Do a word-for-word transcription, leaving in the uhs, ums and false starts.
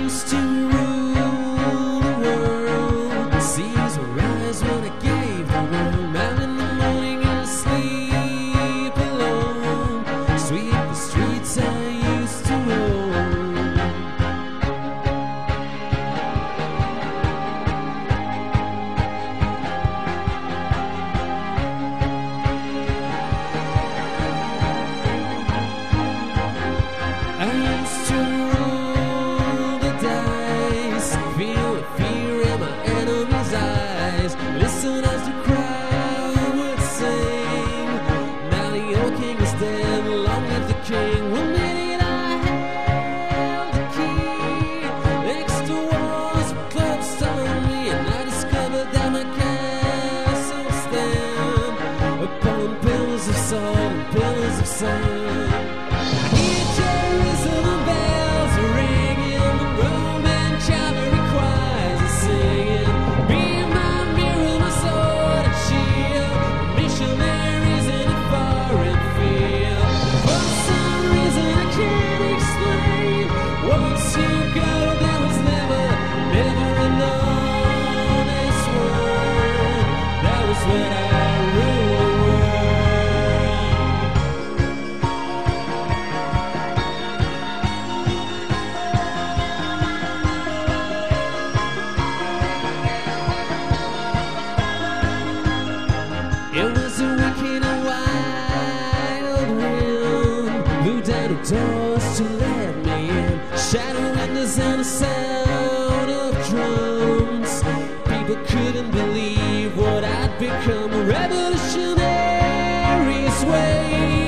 used to rule the world. The seas were rise when I gave the word. Out in the morning and sleep alone. Sweep the streets I used to roam. I used to roll the dice, feel the fear in my enemy's eyes. Listen as the crowd would sing. Now the old king is dead, long live the king. One minute I held the key. Next to walls were closed on me, and I discovered that my castle stand upon pillars of salt and pillars of sand. Jerusalem bells are ringing, the Roman cavalry choirs are singing. Be my mirror, my sword and shield, missionaries in a foreign field. For some reason I can't explain, once you go there was never, never an honest word. That was when I ruled the world. It was a wicked and wild wind, blew down the doors to let me in. Shattered windows and the sound of drums. People couldn't believe what I'd become. A revolutionary sway.